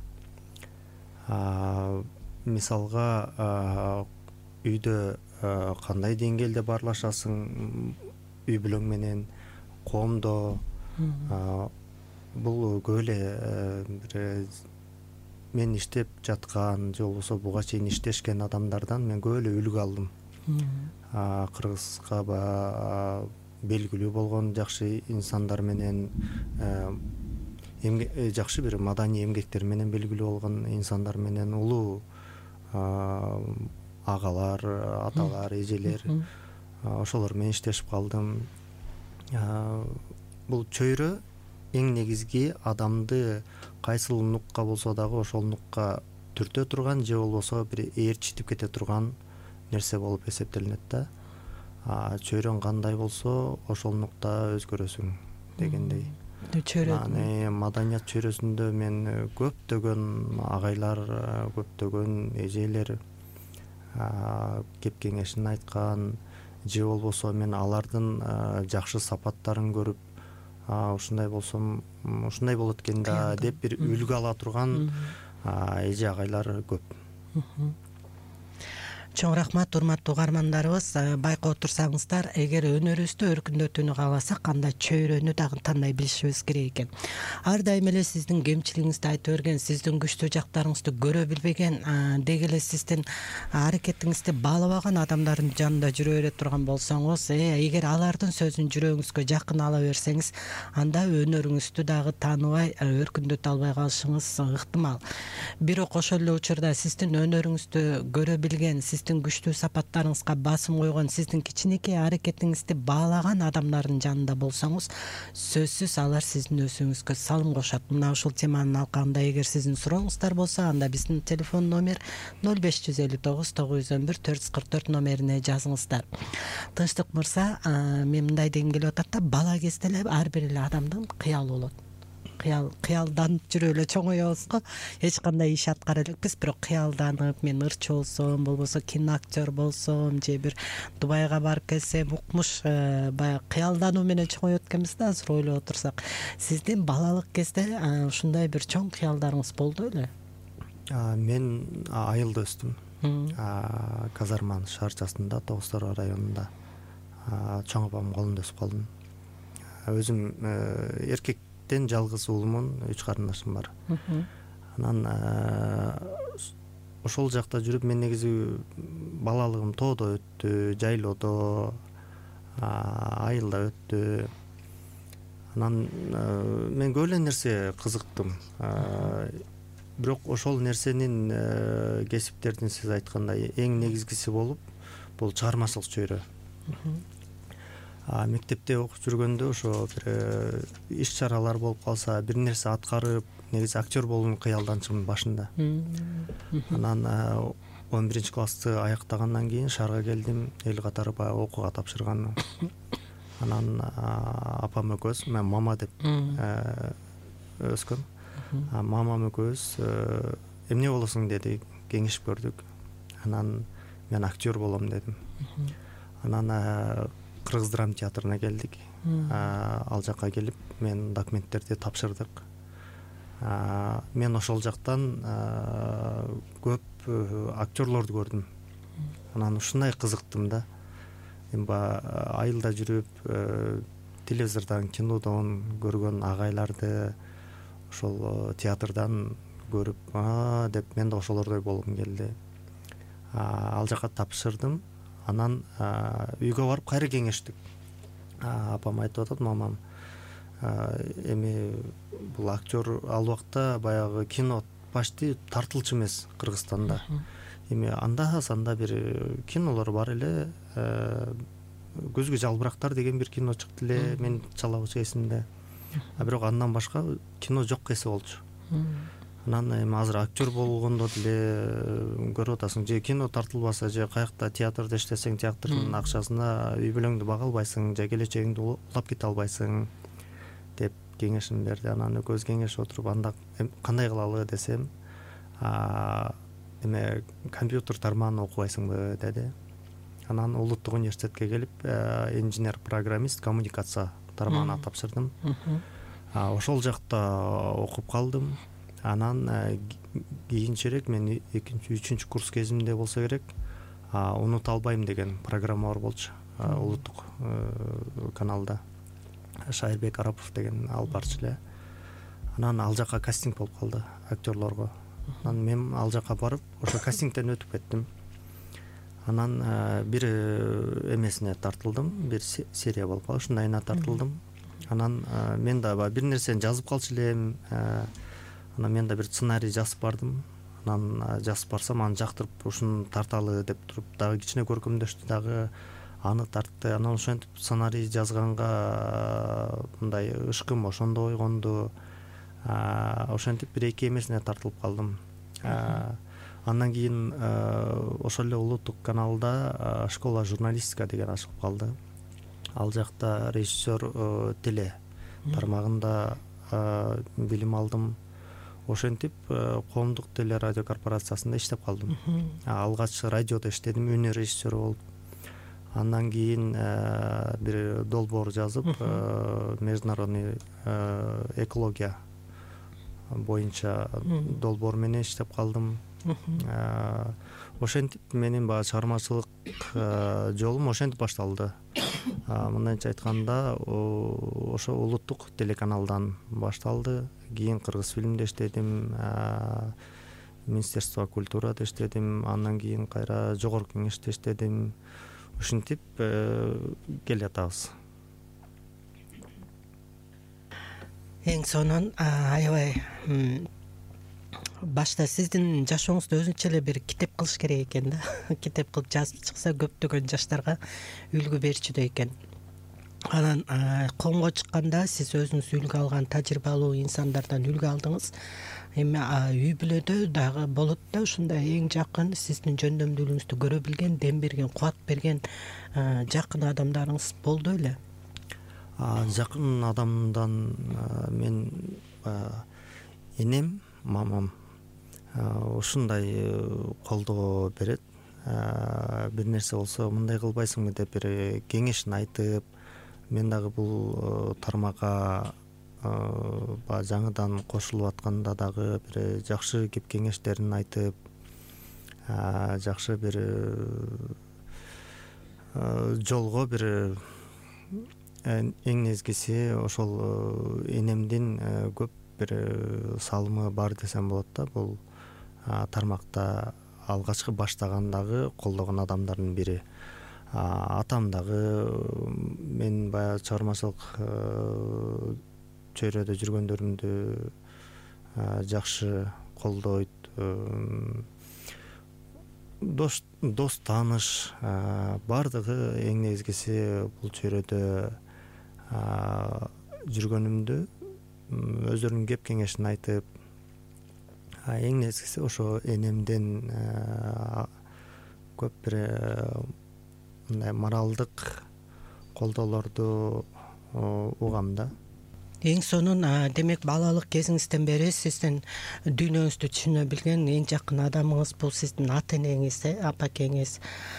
Мисалга үйдө кандай деңгээлде баарлашасың үй бүлөң менен, коомдо, бул көп эле бир мен иштеп жаткан же болбосо буга чейин иштешкен адамдардан мен көп эле үлгү алдым. Кыргызга белгилүү болгон жакшы инсандар менен, жакшы бир маданий эмгектер менен белгилүү болгон инсандар менен, улуу агалар, аталар, эжелер, ошолор менен иштешип калдым. Бул чөйрө эң негизги адамды кайсыл нукка болсо дагы ошол нукка түртө турган же болбосо бир ээрчитип кете турган нерсе болуп эсептелинет да. Чөйрөң кандай болсо ошол нукта өзгөрөсүң дегендей. Чөйрө маданият чөйрөсүндө мен көптөгөн агайлар, көптөгөн эжелер кеп кеңешин айткан, же болбосо мен алардын жакшы сапаттарын көрүп, ушундай болсом ушундай болот экен да деп бир үлгү ала турган эже агайлар көп. Чоң рахмат, урматтуу угармандарыбыз. Байкап турсаңыздар, эгер өнөрүбүздү өркүндөтүүнү кааласак, кандай чөйрөнү дагы тандай билишибиз керек экен. Ар дайым эле сиздин кемчилигиңизди айтып берген, сиздин күчтүү жактарыңызды көрө билбеген, деги эле сиздин аракетиңизди баалабаган адамдардын жанында жүрө бере турган болсоңуз, эгер алардын сөзүн жүрөгүңүзгө жакын ала берсеңиз, анда өнөрүңүздү дагы тааныбай, өркүндөтө албай калышыңыз ыктымал. Бирок ошол эле учурда сиздин өнөрүңүздү көрө билген, сиздин күчтүү сапаттарыңызга басым койгон, сиздин кичинекей аракетиңизди баалаган адамдардын жанында болсоңуз, сөзсүз алар сиздин өсүүңүзгө салым кошот. Мына ушул теманын алкагында эгер сиздин сурооңуздар болсо, анда биздин телефон номер ноль беш жүз элүү тогуз тогуз жүз он бир төрт жүз кырк төрт номерине жазыңыздар. Тынчтык мырза, мен мындай дегим келип атат да, бала кезде эле ар бир эле адамдын кыялы болот. Кыял кыялданып жүрүп эле чоңоёбуз го. Эч кандай иш аткара элекпиз, бирок кыялданып, мен ырчы болсом, болбосо киноактер болсом, же бир Дубайга барып келсем, укмуш баягы кыялдануу менен чоңойот экенбиз да, азыр ойлоп отурсак. Сиздин балалык кезде ушундай бир чоң кыялдарыңыз болду беле? Мен айылда өстүм. Казарманын шаарчасында, Тогуз Тороо районунда. Чоң апамдын колунда өсүп калдым. Өзүм эркек жалгыз уулумун, үч карындашым бар. Анан ошол жакта жүрүп, мен негизи балалыгым тоодо өттү, жайлоодо, айылда өттү. Анан мен көп эле нерсе кызыктым. Бирок ошол нерсенин, кесиптердин сиз айткандай эң негизгиси болуп, бул чыгармачылык чөйрө. Мектепте окуп жүргөндө ошо бир иш чаралар болуп калса, бир нерсе аткарып, негизи актер болууну кыялданчумун башында. Анан он биринчи классты аяктагандан кийин шаарга келдим, эл катары баягы окууга тапшырган. Анан апам экөөбүз, мен мама деп өскөм. Мамам экөөбүз эмне болосуң дедик, кеңешип көрдүк. Анан мен актер болом дедим. Анан Кыргыз драма театрына келдик. Ал жакка келип, мен документтерди тапшырдык. Мен ошол жактан көп актерлорду көрдүм. Анан ушундай кызыктым да. Эми айылда жүрүп, телевизордон, кинодон көргөн агайларды ошол театрдан көрүп, деп мен да ошолордой болгум келди. Ал жакка тапшырдым. Анан үйгө барып кайра кеңештик. Апам айтып атат, мамам, эми бул актер ал убакта баягы кино почти тартылчу эмес Кыргызстанда. Эми анда санда бир кинолор бар эле, көзгө жалбырактар деген бир кино чыкты эле, мен чалабыз эсимде. А бирок андан башка кино жок эсе болчу. Анан эми азыр актер болгондо деле көрүп атасың, же кино тартылбаса, же каякта театрда иштесең, театрдын акчасына үй бүлөңдү бага албайсың, же келечегиңди улап кете албайсың деп кеңешин берди. Анан экөөбүз кеңешип отуруп, анда кандай кылалы десем, эме компьютер тармагын окубайсыңбы деди. Анан Улуттук университетке келип, инженер-программист коммуникация тармагына тапшырдым. Ошол жакта окуп калдым. Анан кийинчерээк мен экинчи, үчүнчү курс кезимде болсо керек, унута албайм деген программа бар болчу Улуттук каналда. Шайырбек Арапов деген алып барчу эле. Анан ал жака кастинг болуп калды актерлорго. Анан мен ал жака барып, ошо кастингден өтүп кеттим. Анан бир эмесине тартылдым, бир серия болуп калды, ушундайына тартылдым. Анан мен да бир нерсени жазып калчу элем. Анан мен да бир сценарий жазып бардым. Анан жазып барсам, аны жактырып, ушуну тарталы деп туруп, дагы кичине көркөмдөштү, дагы аны тартты. Анан ошентип сценарий жазганга мындай ышкым ошондо ойгонду. Ошентип бир эки эмесине тартылып калдым. Андан кийин ошол эле Улуттук каналда школа журналистика деген ачылып калды. Ал жакта режиссер теле тармагында билим алдым. Ошентип коомдук теле радио корпорациясында иштеп калдым. Алгач радиодо иштедим, үнөр режиссеру болуп. Андан кийин бир долбоор жазып, международный экология боюнча долбоор менен иштеп калдым. Ошентип менин баягы чыгармачылык жолум ошентип башталды. Мындайча айтканда, ошо Улуттук телеканалдан башталды. Кийин Кыргызфильмде иштедим, Министерство культурада иштедим, андан кийин кайра Жогорку кеңеште иштедим. Ушинтип келе атабыз. Эң сонун аябай башта сиздин жашооңузду өзүнчө эле бир китеп кылыш керек экен да. Китеп кылып жазып чыкса көптөгөн жаштарга үлгү берчүдөй экен. Анан коомго чыкканда сиз өзүңүз үлгү алган тажрыйбалуу инсандардан үлгү алдыңыз. Эми үй бүлөдө дагы болот да ушундай эң жакын сиздин жөндөмдүүлүгүңүздү көрө билген, дем берген, кубат берген жакын адамдарыңыз болду эле. Жакын адамдан мен энем, мамам ушундай колдоо берет. Бир нерсе болсо мындай кылбайсыңбы деп бир кеңешин айтып, мен дагы бул тармакка баягы жаңыдан кошулуп атканда дагы бир жакшы кеп кеңештерин айтып, жакшы бир жолго бир эң негизгиси ошол энемдин көп бир салымы бар десем болот да. Бул тармакта алгачкы баштагандагы колдогон адамдардын бири. Атам дагы мен баягы чыгармачылык чөйрөдө жүргөндөрүмдү жакшы колдойт. Дос дос тааныш бардыгы эң негизгиси бул чөйрөдө жүргөнүмдү өздөрүнүн кеп кеңешин айтып, эң негизгиси ошо энемден көп бир мындай моралдык колдоолорду угам да. Эң сонун, демек балалык кезиңизден бери сиздин дүйнөңүздү түшүнө билген эң жакын адамыңыз бул сиздин ата-энеңиз, апакеңиз.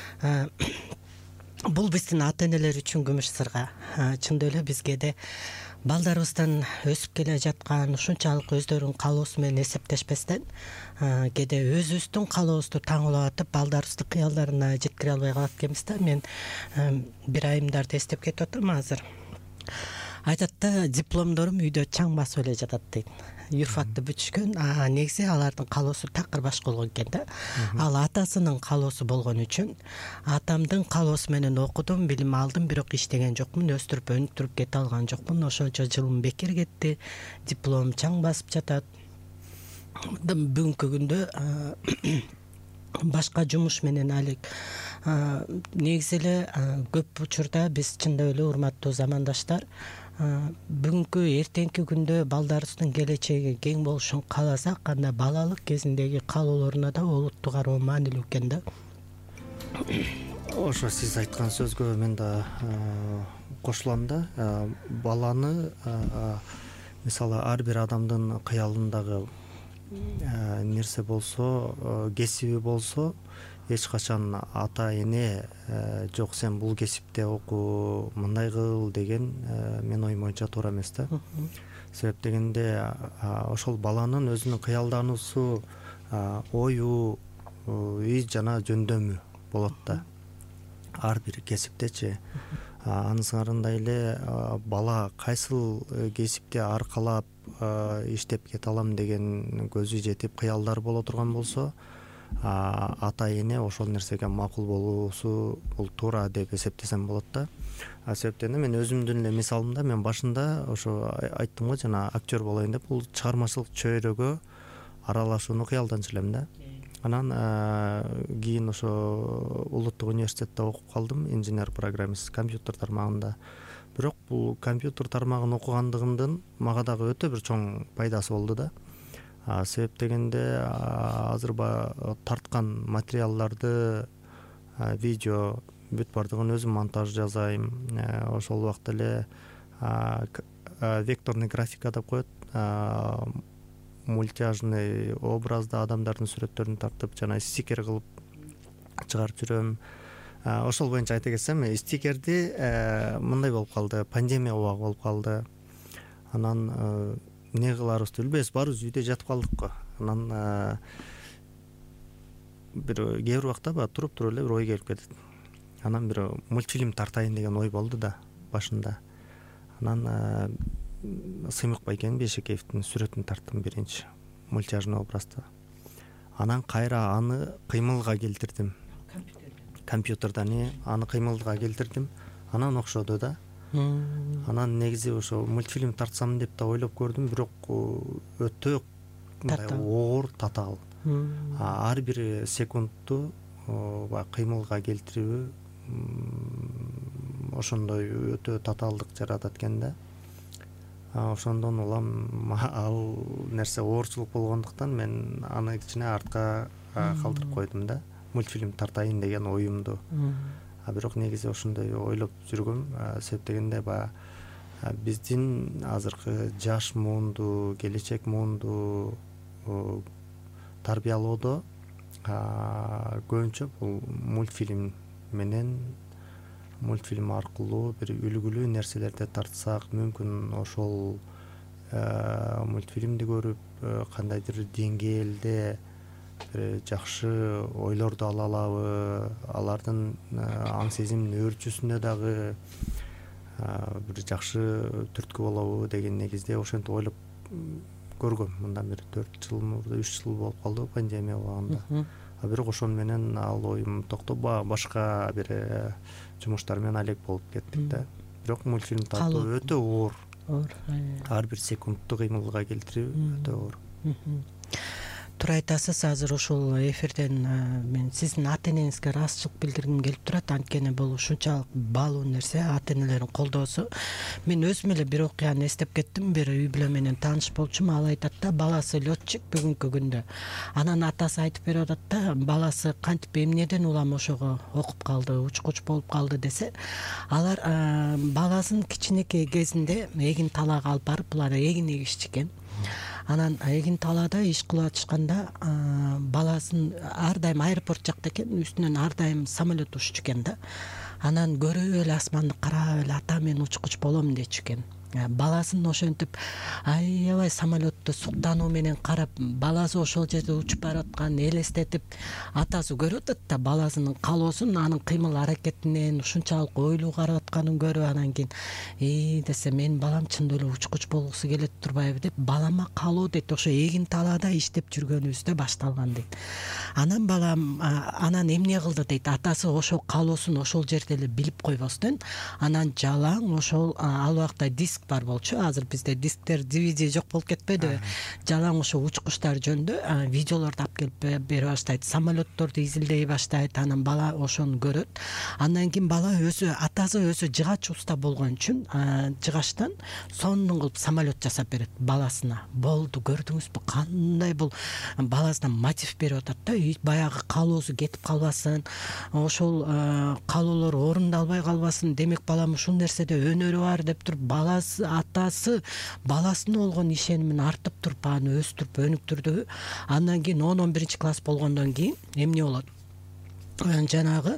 Бул биздин ата-энелер үчүн күмүш сырга. Чындап эле бизге да балдарыбыздан өсүп келе жаткан ушунчалык өздөрүнүн каалоосу менен эсептешпестен кээде өзүбүздүн каалообузду таң улап атып, балдарыбыздын кыялдарына жеткире албай калат экенбиз да. Мен бир айымдарды эстеп кетип атам азыр. Айтат да, дипломдорум үйдө чаң басып эле жатат дейт. юрфакты бүтүшкөн. А негизи алардын каалоосу такыр башка болгон экен да. Ал атасынын каалоосу болгон үчүн атамдын каалоосу менен окудум, билим алдым, бирок иштеген жокмун, өстүрүп өнүктүрүп кете алган жокмун. Ошончо жылым бекер кетти. Диплом чаң басып жатат. Бүгүнкү күндө башка жумуш менен алек негизи эле көп учурда биз чындап эле урматтуу замандаштар бүгүнкү эртеңки күндө балдарыбыздын келечеги кең болушун кааласак, анда балалык кезиндеги каалоолоруна да олуттуу кароо маанилүү экен да. Ошо сиз айткан сөзгө мен да кошулам да. Баланы мисалы ар бир адамдын кыялындагы нерсе болсо, кесиби болсо, эч качан ата эне жок сен бул кесипте оку, мындай кыл деген менин оюм боюнча туура эмес да. Себеп дегенде ошол баланын өзүнүн кыялдануусу, ою жана жөндөмү болот да. Ар бир кесиптечи. Анын сыңарындай эле бала кайсыл кесипти аркалап иштеп кете алам деген көзү жетип кыялдары боло турган болсо, ата эне ошол нерсеге макул болуусу бул туура деп эсептесем болот да. Себептен мен өзүмдүн эле мисалымда, мен башында ошо айттым го, жана актер болоюн деп, бул чыгармачылык чөйрөгө аралашууну кыялданчу элем да. Анан кийин ошо улуттук университетте окуп калдым, инженер-программист, компьютер тармагында. Бирок бул компьютер тармагын окугандыгымдын мага дагы өтө бир чоң пайдасы болду да. Себеп дегенде азыр тарткан материалдарды, видео бүт бардыгын өзүм монтаж жасайм. Ошол убакта эле векторный графика деп коет, мультяжный образда адамдардын сүрөттөрүн тартып, жана стикер кылып чыгарып жүрөм. Ошол боюнча айта кетсем, стикерди мындай болуп калды, пандемия убагы болуп калды. Анан эмне кыларыбызды билбейбиз, баарыбыз үйдө жатып калдык го. Анан бир кээ бир убакта баягы туруп туруп эле бир ой келип кетет. Анан бир мультфильм тартайын деген ой болду да башында. Анан Сыймык Байкенин Бейшекеевдин сүрөтүн тарттым биринчи, мультяжный образды. Анан кайра аны кыймылга келтирдим. Компьютерден аны кыймылга келтирдим. Анан окшоду да. Анан негизи ошо мультфильм тартсам деп да ойлоп көрдүм, бирок өтө оор, татаал. Ар бир секундту кыймылга келтирүү ошондой өтө татаалдык жаратат экен да. Ошондон улам ал нерсе оорчулук болгондуктан мен аны кичине артка калтырып койдум да. Мультфильм тартайын деген оюмду. А бирок негизи ошондой ойлоп жүргөм. Себеп дегенде баягы биздин азыркы жаш муунду, келечек муунду тарбиялоодо көбүнчө бул мультфильм менен, мультфильм аркылуу бир үлгүлүү нерселерди тартсак, мүмкүн ошол мультфильмди көрүп кандайдыр деңгээлде жакшы ойлорду ала алабы, алардын аң сезиминин өөрчүсүнө дагы бир жакшы түрткү болобу деген негизде ошентип ойлоп көргөм. Мындан бир төрт жыл, үч жыл болуп калды пандемия убагында. А бирок ошон менен ал оюм токтоп, башка бир жумуштар менен алек болуп кеттик да. Бирок мультфильм тартуу өтө оор. Ар бир секундту кыймылга келтирүү өтө оор. Туура айтасыз. Азыр ушул эфирден мен сиздин ата энеңизге ыраазычылык билдиргим келип турат. Анткени бул ушунчалык баалуу нерсе, ата энелердин колдоосу. Мен өзүм эле бир окуяны эстеп кеттим. Бир үй бүлө менен тааныш болчумун. Ал айтат да, баласы летчик бүгүнкү күндө. Анан атасы айтып берип атат да, баласы кантип эмнеден улам ошого окуп калды, учкуч болуп калды десе, алар баласын кичинекей кезинде эгин талаага алып барып, булар эгин эгишчү экен. Анан эгин талаада иш кылып атышканда баласын ар дайым аэропорт жакта экен, үстүнөн ар дайым самолет уччу экен да. Анан көрүп эле асманды карап эле ата мен учкуч болом дечү экен. баласын ошентип аябай самолетту суктануу менен карап, баласы ошол жерде учуп баратканын элестетип, атасы көрүп атат да баласынын калоосун, анын кыймыл аракетинен ушунчалык ойлуу карап атканын көрүп, анан кийин эй десе, менин балам чындап эле учкуч болгусу келет турбайбы деп, балама калоо дейт, ошо эгин талаада иштеп жүргөнүбүздө башталган дейт. Анан балам анан эмне кылды дейт, атасы ошол калоосун ошол жерде эле билип койбостон, анан жалаң ошол ал убакта диск бар болчу, азыр бизде дисктер, дивиди жок болуп кетпедиби, жалаң ошо учкучтар жөнүндө видеолорду алып келип бере баштайт, самолетторду изилдей баштайт, анан бала ошону көрөт. Андан кийин бала өзү, атасы өзү жыгач уста болгон үчүн жыгачтан сонун кылып самолет жасап берет баласына. Болду, көрдүңүзбү, кандай бул баласына мотив берип атат да, баягы калоосу кетип калбасын, ошол калоолор орундалбай калбасын, демек балам ушул нерседе өнөрү бар деп туруп, баласы, атасы баласына болгон ишенимин артып туруп, аны өстүрүп өнүктүрдү. Андан кийин он он биринчи класс болгондон кийин эмне болот? Жанагы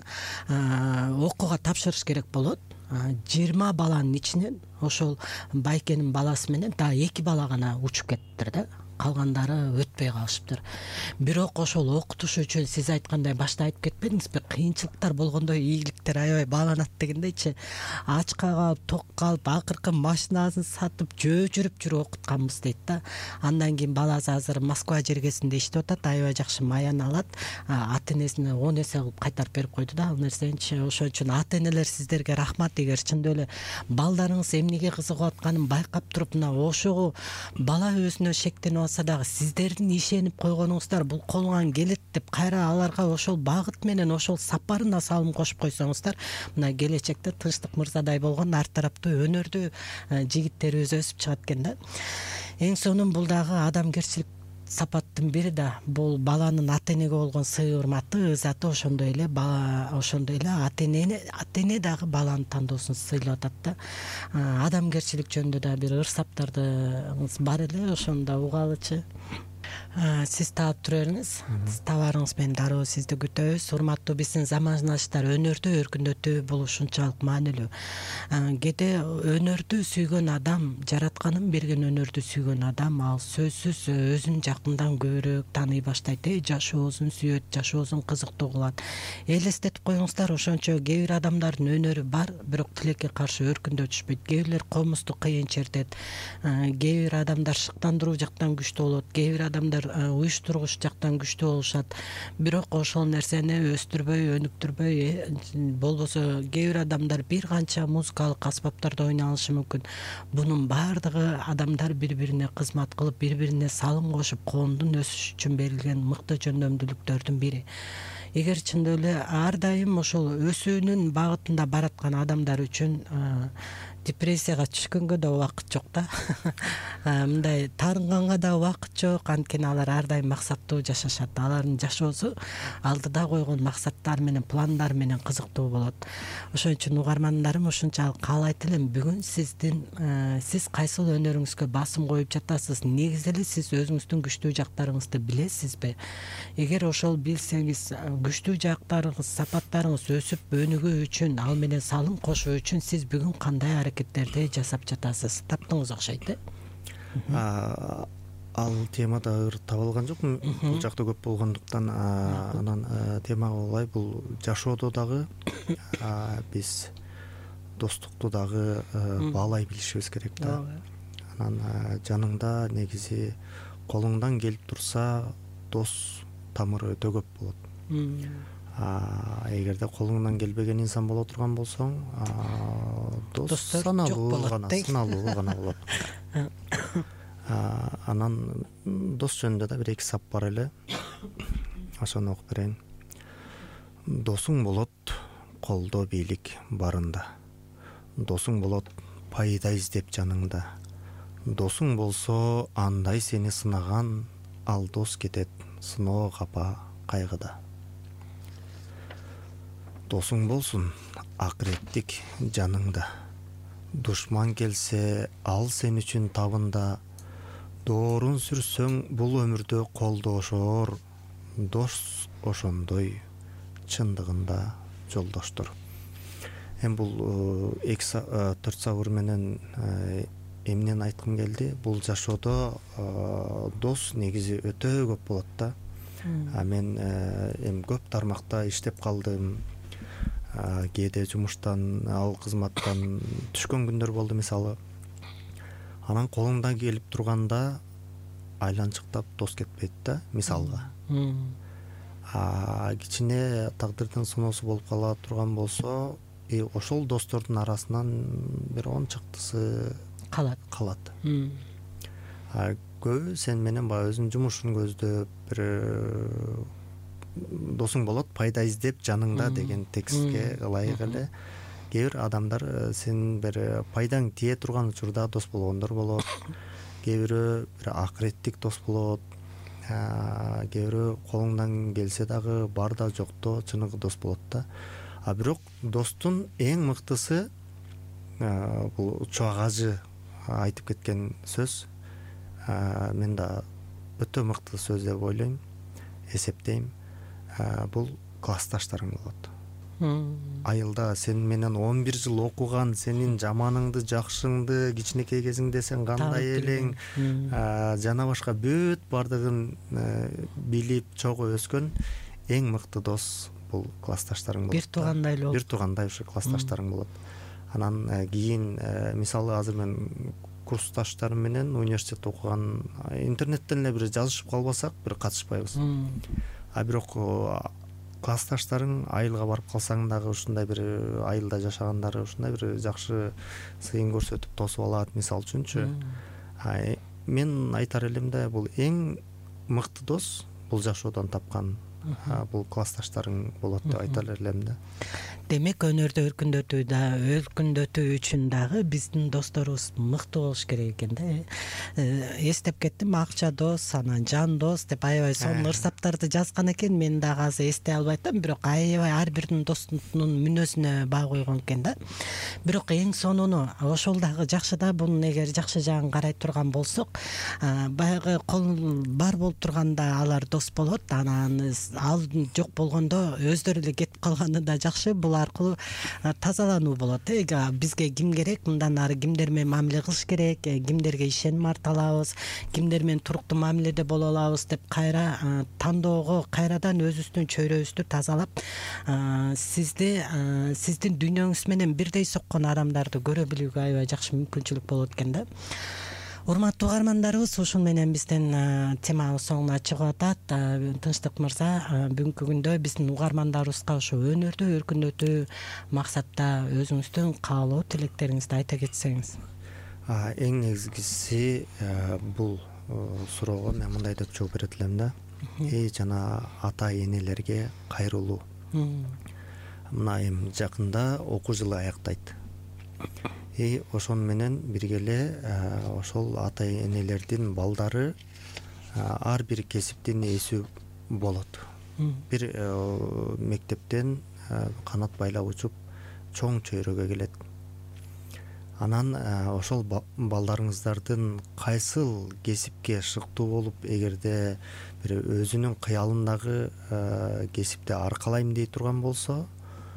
окууга тапшырыш керек болот. жыйырма баланын ичинен ошол байкенин баласы менен дагы эки бала гана учуп кеттиптир да. Калгандары өтпөй калышыптыр. Бирок ошол окутуш үчүн сиз айткандай башта айтып кетпедиңизби, кыйынчылыктар болгондо ийгиликтер аябай бааланат дегендейчи. Ачка калып, ток калып, акыркы машинасын сатып, жөө жүрүп жүрүп окутканбыз дейт да. Андан кийин баласы азыр Москва жергесинде иштеп атат, аябай жакшы маян алат. Ата энесине он эсе кылып кайтарып берип койду да ал нерсеничи. Ошон үчүн ата энелер сиздерге рахмат, эгер чындап эле балдарыңыз эмнеге кызыгып атканын байкап туруп, мына ошого бала өзүнө шектенип алса дагы сиздердин ишенип койгонуңуздар бул колуңан келет деп, кайра аларга ошол багыт менен, ошол сапарына салым кошуп койсоңуздар, мына келечекте Тынчтык мырзадай болгон ар тараптуу өнөрдүү жигиттерибиз өсүп чыгат экен да. Эң сонун бул дагы адамгерчилик сапаттын бири да, бул баланын ата энеге болгон сый урматы, ызаты, ошондой эле бала, ошондой эле ата эне, ата эне дагы баланын тандоосун сыйлап атат да. Адамгерчилик жөнүндө да бир ыр саптарыңыз бар эле, ошону да угалычы. Сиз таап тура бериңиз. Табарыңыз менен дароо сизди күтөбүз. Урматтуу биздин замандаштар, өнөрдү өркүндөтүү бул ушунчалык маанилүү. Кээде өнөрдү сүйгөн адам, жаратканын берген өнөрдү сүйгөн адам, ал сөзсүз өзүн жакындан көбүрөөк тааный баштайт, э, жашоосун сүйөт, жашоосун кызыктуу кылат. Элестетип коюңуздар, ошончо кээ бир адамдардын өнөрү бар, бирок тилекке каршы өркүндөтүшпөйт. Кээ бирлер комузду кыйын чертет. Кээ бир адамдар шыктандыруу жактан күчтүү болот, кээ бир адамдар уюштургуч жактан күчтүү болушат. Бирок ошол нерсени өстүрбөй, өнүктүрбөй, болбосо кээ бир адамдар бир канча музыкалык аспаптарда ойнай алышы мүмкүн. Бунун баардыгы адамдар бири-бирине кызмат кылып, бири-бирине салым кошуп, коомдун өсүшү үчүн берилген мыкты жөндөмдүүлүктөрдүн бири. Эгер чындап эле ар дайым ошол өсүүнүн багытында бараткан адамдар үчүн депрессияга түшкөнгө да убакыт жок да. Мындай таарынганга да убакыт жок, анткени алар ар дайым максаттуу жашашат. Алардын жашоосу алдыда койгон максаттар менен, пландар менен кызыктуу болот. Ошон үчүн угармандарым, ушунчалык каалайт элем, бүгүн сиздин сиз кайсыл өнөрүңүзгө басым коюп жатасыз? Негизи эле сиз өзүңүздүн күчтүү жактарыңызды билесизби? Эгер ошол билсеңиз, күчтүү жактарыңыз, сапаттарыңыз өсүп өнүгүү үчүн, ал менен салым кошуу үчүн сиз бүгүн кандай аракеттерди жасап жатасыз? Таптыңыз окшойт, э? Ал темада ыр таба алган жокмун. Бул жакта көп болгондуктан, анан темага улай бул жашоодо дагы биз достукту дагы баалай билишибиз керек да. Анан жаныңда негизи колуңдан келип турса, дос тамыры өтө көп болот. Эгерде колуңдан келбеген инсан боло турган болсоң, дос саналуу гана, саналуу гана болот. Анан дос жөнүндө да бир эки сап бар эле. Ошону окуп берейин. Досуң болот колдо бийлик барында. Досуң болот пайда издеп жаныңда. Досуң болсо андай сени сынаган, ал дос кетет сыноо капа кайгыда. Досуң болсун акыреттик жаныңда. Душман келсе ал сен үчүн табында. Доорун сүрсөң бул өмүрдө колдошор. Дос ошондой чындыгында жолдоштор. Эми бул эки төрт сабыр менен эмнени айткым келди, бул жашоодо дос негизи өтө көп болот да. А мен эми көп тармакта иштеп калдым. Кээде жумуштан, ал кызматтан түшкөн күндөр болду мисалы. Анан колуңдан келип турганда айланчыктап дос кетпейт да, мисалга. А кичине тагдырдын сыноосу болуп кала турган болсо, ошол достордун арасынан бир он чактысы калат. Калат. Көбү сен менен баягы өзүнүн жумушун көздөп, бир досуң болот, пайда издеп жаныңда деген текстке ылайык эле. Кээ бир адамдар сен бир пайдаң тие турган учурда дос болгондор болот. Кээ бирөө бир акыреттик дос болот. Кээ бирөө колуңдан келсе дагы бар да жокто чыныгы дос болот да. А бирок достун эң мыктысы бул Чубак ажы айтып кеткен сөз. Мен да өтө мыкты сөз деп ойлойм, эсептейм. Бул классташтарың болот. Айылда сен менен он бир жыл окуган, сенин жаманыңды, жакшыңды, кичинекей кезиңде сен кандай элең, жана башка бүт бардыгын билип чогуу өскөн эң мыкты дос бул классташтарың болот. Бир туугандай болот. Бир туугандай ушу классташтарың болот. Анан кийин мисалы азыр мен курсташтарым менен университетте окуган, интернеттен эле бир жазышып калбасак, бир катышпайбыз. А бирок классташтарың айылга барып калсаң дагы ушундай бир айылда жашагандары ушундай бир жакшы сыйын көрсөтүп тосуп алат, мисалы үчүнчү. Мен айтар элем да, бул эң мыкты дос бул жашоодон тапкан бул классташтарың болот деп айтар элем да. Демек өнөрдү өркүндөтүү да, өркүндөтүү үчүн дагы биздин досторубуз мыкты болуш керек экен да. Эстеп кеттим, акча дос, анан жан дос деп аябай сонун ырсаптарды жазган экен. Мен дагы азыр эстей албай атам, бирок аябай ар биринин достунун мүнөзүнө баа койгон экен да. Бирок эң сонуну ошол дагы жакшы да, бунун эгер жакшы жагын карай турган болсок, баягы кол бар болуп турганда алар дос болот, анан ал жок болгондо өздөрү эле кетип калганы да жакшы. Бул аркылуу тазалануу болот. Бизге ким керек, мындан ары кимдер менен мамиле кылыш керек, кимдерге ишеним арталабыз, кимдер менен туруктуу мамиледе боло алабыз деп кайра тандоого, кайрадан өзүбүздүн чөйрөбүздү тазалап, сизди сиздин дүйнөңүз менен бирдей соккон адамдарды көрө билүүгө аябай жакшы мүмкүнчүлүк болот экен да. Урматтуу угармандарыбыз, ушун менен биздин темабыз соңуна чыгып атат. Тынчтык мырза, бүгүнкү күндө биздин угармандарыбызга ошо өнөрдү өркүндөтүү максатта өзүңүздүн каалоо тилектериңизди айта кетсеңиз. Эң негизгиси бул суроого мен мындай деп жооп берет элем да. Эй жана ата энелерге кайрылуу. Мына эми жакында окуу жылы аяктайт. И ошон менен биргеле ошол ата энелердин балдары ар бир кесиптин ээси болот. Бир мектептен канат байлап учуп чоң чөйрөгө келет. Анан ошол балдарыңыздардын кайсыл кесипке шыктуу болуп, эгерде бир өзүнүн кыялындагы кесипти аркалайм дей турган болсо,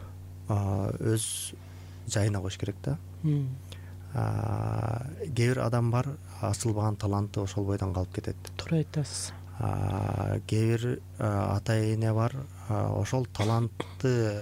өз жайына коюш керек да. Кээ бир адам бар, ачылбаган таланты ошол бойдон калып кетет. Туура айтасыз. Кээ бир ата эне бар, ошол талантты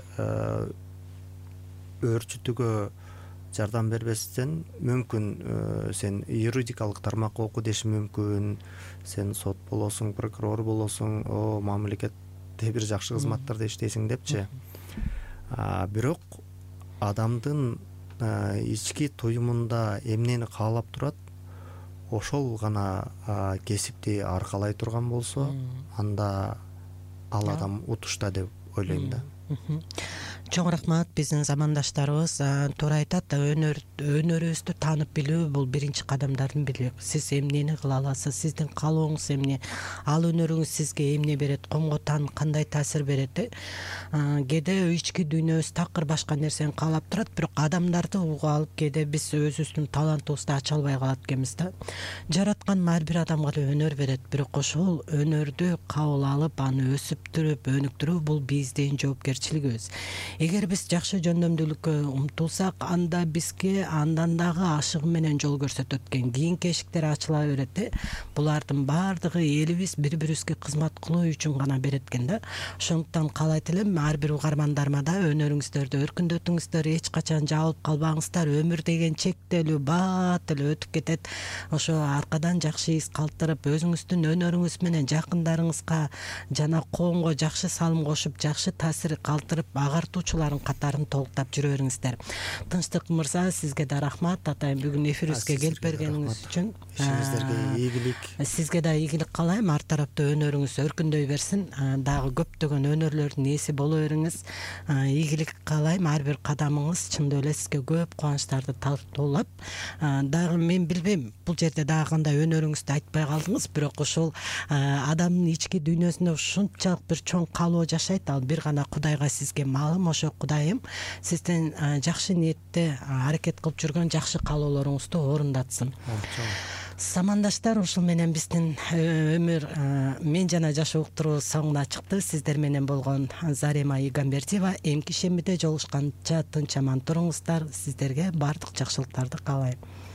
өөрчүтүүгө жардам бербестен, мүмкүн сен юридикалык тармакка оку деши мүмкүн, сен сот болосуң, прокурор болосуң, о мамлекетте бир жакшы кызматтарда иштейсиң депчи. Бирок адамдын ички туюмунда эмнени каалап турат, ошол гана кесипти аркалай турган болсо, анда ал адам утушта деп ойлойм да. Чоң рахмат. Биздин замандаштарыбыз туура айтат, өнөр өнөрүбүздү таанып билүү бул биринчи кадамдардын бири. Сиз эмнени кыла аласыз, сиздин каалооңуз эмне, ал өнөрүңүз сизге эмне берет, комго тан кандай таасир берет. Кээде ички дүйнөбүз такыр башка нерсени каалап турат, бирок адамдарды угуп алып кээде биз өзүбүздүн талантыбызды ача албай калат экенбиз да. Жараткан ар бир адамга эле өнөр берет, бирок ошол өнөрдү кабыл алып, аны өсүптүрүп, өнүктүрүү бул биздин жоопкерчилигибиз. эгер биз жакшы жөндөмдүүлүккө умтулсак, анда бизге андан дагы ашыгы менен жол көрсөтөт экен. Кийинки эшиктер ачыла берет э. Булардын баардыгы элибиз бири-бирибизге кызмат кылуу үчүн гана берет экен да. Ошондуктан каалайт элем, ар бир угармандарыма да өнөрүңүздөрдү өркүндөтүңүздөр, эч качан жабылып калбаңыздар. Өмүр деген чектелүү, бат эле өтүп кетет. Ошо аркадан жакшы из калтырып, өзүңүздүн өнөрүңүз менен жакындарыңызга жана коомго жакшы салым кошуп, жакшы таасир калтырып, агартуучулардын катарын толуктап жүрө бериңиздер. Тынчтык мырза, сизге да рахмат. Атайын бүгүн эфирибизге келип бергениңиз үчүн. Ишиңиздерге ийгилик. Сизге да ийгилик каалайм. Ар тарапта өнөрүңүз өркүндөй берсин. Дагы көптөгөн өнөрлөрдүн ээси боло бериңиз. Ийгилик каалайм. Ар бир кадамыңыз чындап эле сизге көп кубанычтарды тартуулап. Дагы мен билбейм, бул жерде дагы кандай өнөрүңүздү айтпай калдыңыз, бирок ушул адамдын ички дүйнөсүндө ушунчалык бир чоң каалоо жашайт. Ал бир гана Кудайга сизге маалым. Ошо Кудайым сиздин жакшы ниетте аракет кылып жүргөн жакшы каалоолоруңузду орундатсын. Замандаштар, ушул менен биздин өмүр мен жана жашоо уктуруу соңуна чыкты. Сиздер менен болгон Зарема Игамбердиева. Эмки шембиде жолугушканча тынч аман туруңуздар. Сиздерге баардык жакшылыктарды каалайм.